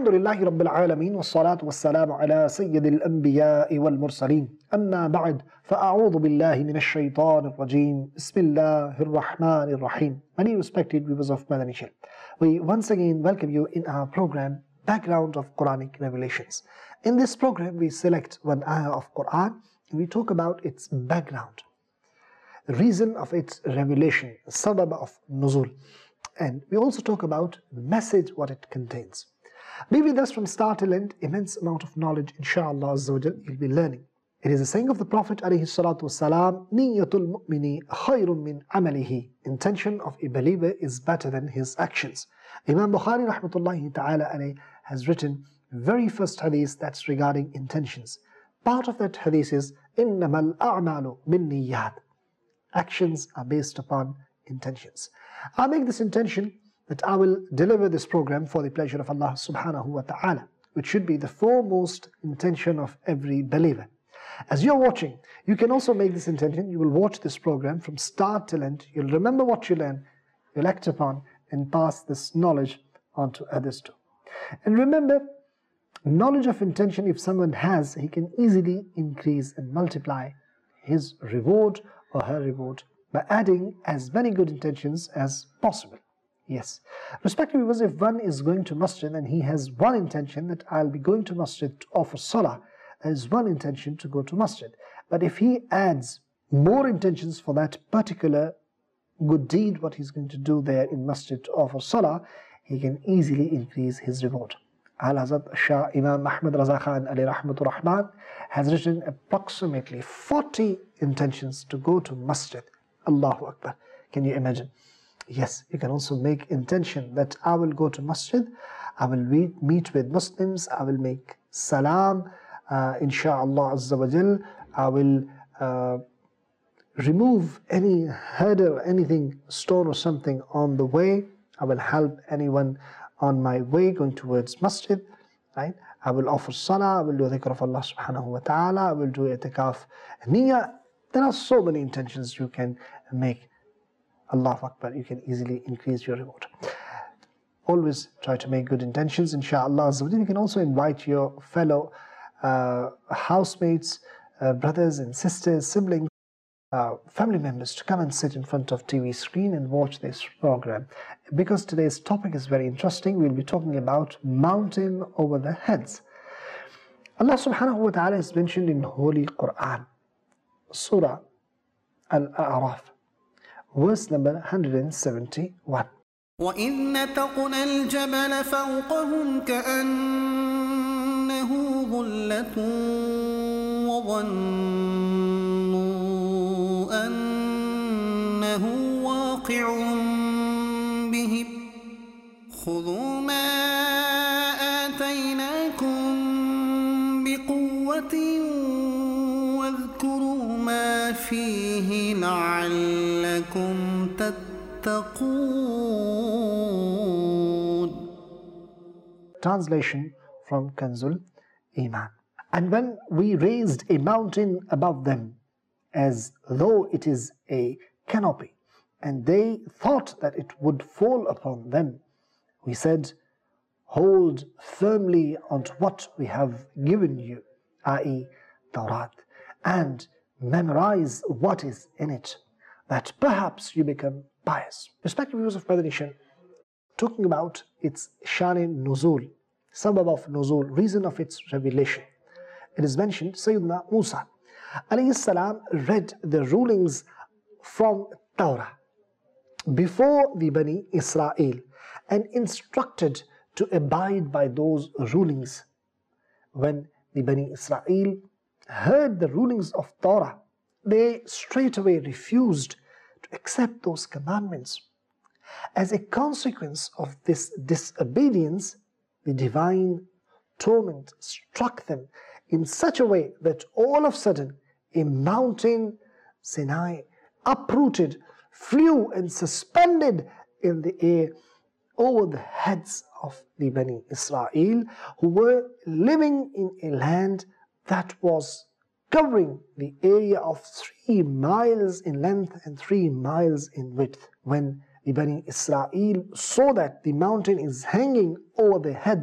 الحمد لله رب العالمين والصلاة والسلام على سيد الأنبياء والمرسلين أما بعد فأعوذ بالله من الشيطان الرجيم بسم الله الرحمن الرحيم. Many respected viewers of Madani Channel, we once again welcome you in our program Background of Quranic Revelations. In this program we select one ayah of Quran and we talk about its background, the reason of its revelation, sabab of nuzul, and we also talk about the message what it contains. Be with us from start till end. Immense amount of knowledge, inshallah Azza wa Jal, you'll be learning. It is a saying of the Prophet alayhi salatu wasalam, Niyatul mu'mini khayrun min amalihi. Intention of a believer is better than his actions. Imam Bukhari rahmatullahi ta'ala alayhi has written very first hadith that's regarding intentions. Part of that hadith is innamal a'malu bin niyyat. Actions are based upon intentions. I make this intention that I will deliver this program for the pleasure of Allah subhanahu wa ta'ala, which should be the foremost intention of every believer. As you're watching, you can also make this intention. You will watch this program from start till end. You'll remember what you learn, you'll act upon and pass this knowledge on to others too. And remember, knowledge of intention, if someone has, he can easily increase and multiply his reward or her reward by adding as many good intentions as possible. Yes, respected viewers, if one is going to masjid and he has one intention that I'll be going to masjid to offer salah, there is one intention to go to masjid. But if he adds more intentions for that particular good deed, what he's going to do there in masjid to offer salah, he can easily increase his reward. Al-Hazrat Shah Imam Ahmad Raza Khan alayhi rahmatur rahman has written approximately 40 intentions to go to masjid. Allahu Akbar. Can you imagine? Yes, you can also make intention that I will go to masjid, I will meet with Muslims, I will make salam, insha'Allah Azza wa Jal, I will remove any hurdle, anything, stone or something on the way, I will help anyone on my way going towards masjid, right? I will offer salah, I will do dhikr of Allah subhanahu wa ta'ala, I will do itikaf niyyah. There are so many intentions you can make. Allahu Akbar, you can easily increase your reward. Always try to make good intentions, inshaAllah. You can also invite your fellow housemates, brothers and sisters, siblings, family members to come and sit in front of TV screen and watch this program. Because today's topic is very interesting, we'll be talking about mountain over the heads. Allah subhanahu wa ta'ala is mentioned in Holy Quran, Surah Al-A'raf, verse number 171. وَإِذْ نَتَقْنَا الْجَبَلَ فَوْقَهُمْ كَأَنَّهُ ظُلَّةٌ وَظَنُّوا أَنَّهُ وَاقِعٌ بِهِمْ خُذُوا مَا آتَيْنَاكُمْ بِقُوَّةٍ وَاذْكُرُوا مَا فِيهِ لَعَلَّكُمْ تَتَّقُونَ. Translation from Kanzul Iman. And when we raised a mountain above them, as though it is a canopy, and they thought that it would fall upon them, we said, hold firmly onto what we have given you, i.e. Tawrat, and memorize what is in it, that perhaps you become pious. Respected viewers of Madani Channel, talking about its Shan-e Nuzul, sabab of Nuzul, reason of its revelation. It is mentioned Sayyidina Musa alayhi salam read the rulings from Torah before the Bani Israel and instructed to abide by those rulings. When the Bani Israel heard the rulings of Torah, they straightaway refused to accept those commandments. As a consequence of this disobedience, the divine torment struck them in such a way that all of a sudden a mountain, Sinai, uprooted, flew and suspended in the air over the heads of the Bani Israel, who were living in a land that was covering the area of 3 miles in length and 3 miles in width. When the Bani Israel saw that the mountain is hanging over their heads,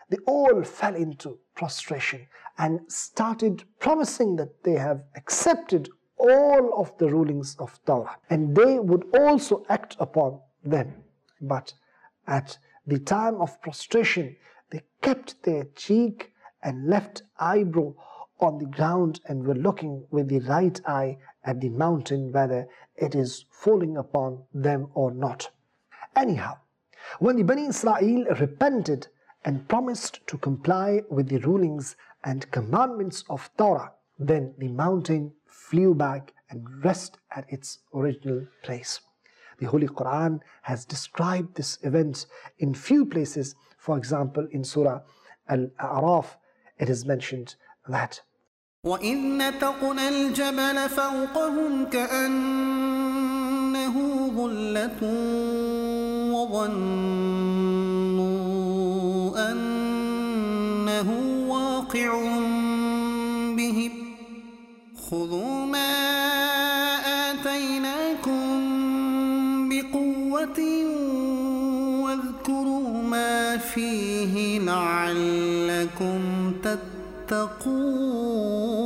they all fell into prostration and started promising that they have accepted all of the rulings of Torah and they would also act upon them. But at the time of prostration, they kept their cheek and left eyebrow on the ground and were looking with the right eye at the mountain whether it is falling upon them or not. Anyhow, when the Bani Israel repented and promised to comply with the rulings and commandments of Torah, then the mountain flew back and rested at its original place. The Holy Quran has described this event in few places. For example, in Surah Al-A'raf, it is mentioned that وَإِذْ نَتَقْنَا الْجَبَلَ فَوْقَهُمْ كَأَنَّهُ ظُلَّةٌ وَظَنُّوا أَنَّهُ وَاقِعٌ بِهِمْ خُذُوا مَا آتَيْنَاكُمْ بِقُوَّةٍ وَاذْكُرُوا مَا فِيهِ لَعَلَّكُمْ تَتَّقُونَ.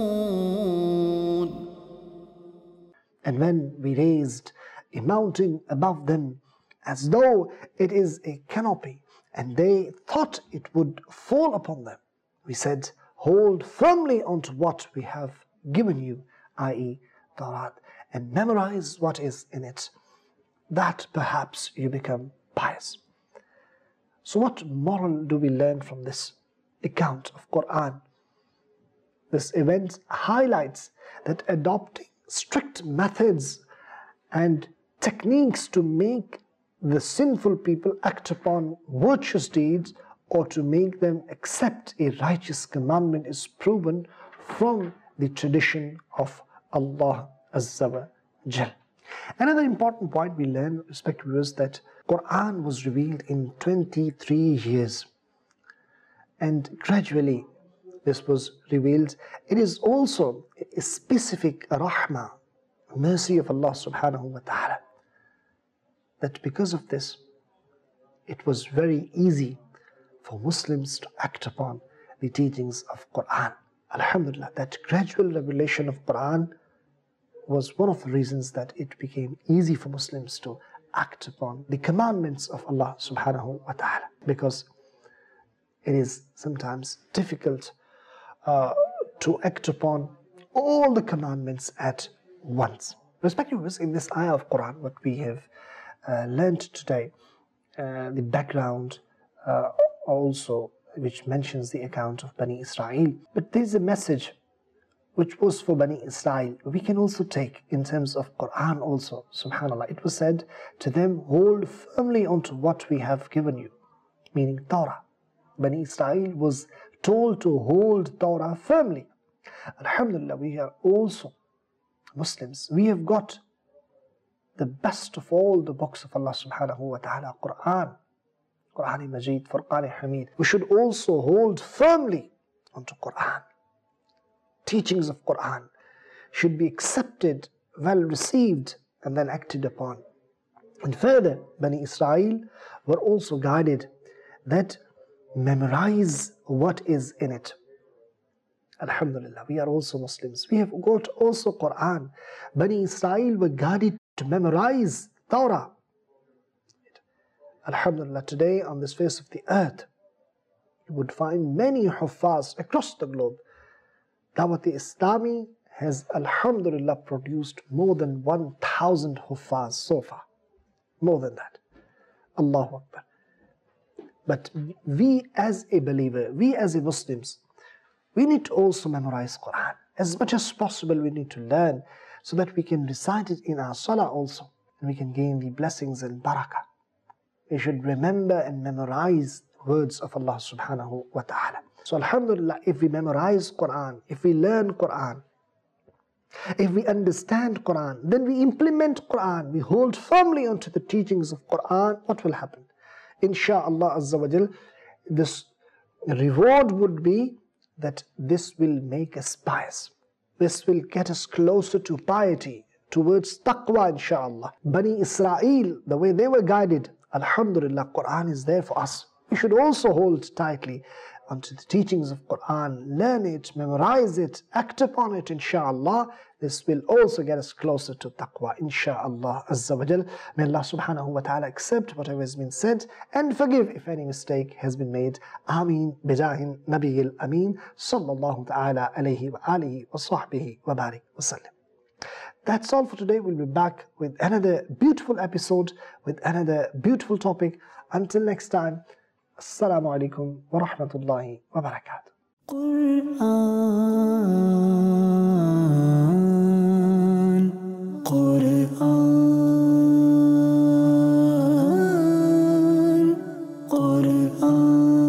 And when we raised a mountain above them as though it is a canopy and they thought it would fall upon them, we said, hold firmly onto what we have given you, i.e. Torah, and memorize what is in it, that perhaps you become pious. So what moral do we learn from this account of Quran? This event highlights that adopting strict methods and techniques to make the sinful people act upon virtuous deeds or to make them accept a righteous commandment is proven from the tradition of Allah Azza wa Jal. Another important point we learn, respected viewers, that Quran was revealed in 23 years and gradually this was revealed. It is also a specific rahmah, mercy of Allah subhanahu wa ta'ala, that because of this it was very easy for Muslims to act upon the teachings of Quran. Alhamdulillah, that gradual revelation of Quran was one of the reasons that it became easy for Muslims to act upon the commandments of Allah subhanahu wa ta'ala, because it is sometimes difficult to act upon all the commandments at once. Respected viewers, in this ayah of Quran, what we have learned today, the background also which mentions the account of Bani Israel. But there is a message which was for Bani Israel we can also take in terms of Quran also. Subhanallah, it was said to them, hold firmly onto what we have given you, meaning Torah. Bani Israel was told to hold Torah firmly. Alhamdulillah, we are also Muslims. We have got the best of all the books of Allah subhanahu wa ta'ala, Quran, Quran Majid, Furqan Hamid. We should also hold firmly onto Quran. Teachings of Quran should be accepted, well received, and then acted upon. And further, Bani Israel were also guided that memorize what is in it. Alhamdulillah, we are also Muslims. We have got also Quran. Bani Israel were guided to memorize Torah. Alhamdulillah, today on this face of the earth, you would find many Huffaz across the globe. Dawat-e-Islami has, alhamdulillah, produced more than 1,000 Huffaz so far. More than that. Allahu Akbar. But we as a believer, we as a Muslims, we need to also memorize Quran. As much as possible we need to learn so that we can recite it in our salah also. And we can gain the blessings and barakah. We should remember and memorize words of Allah subhanahu wa ta'ala. So alhamdulillah, if we memorize Quran, if we learn Quran, if we understand Quran, then we implement Quran, we hold firmly onto the teachings of Quran, what will happen? Insha'Allah Azza wa Jal, this reward would be that this will make us pious. This will get us closer to piety, towards taqwa, insha'Allah. Bani Israel, the way they were guided, alhamdulillah, Quran is there for us. We should also hold tightly onto the teachings of Quran, learn it, memorize it, act upon it, inshaAllah, this will also get us closer to taqwa, inshaAllah Azza wa Jal. May Allah subhanahu wa ta'ala accept whatever has been said and forgive if any mistake has been made. Ameen bijahin nabiyil ameen sallallahu ta'ala alayhi wa alihi wa sahbihi wa barik wa sallam. That's all for today. We'll be back with another beautiful episode, with another beautiful topic. Until next time, Assalamu alaikum wa rahmatullahi wa barakatuh. Quran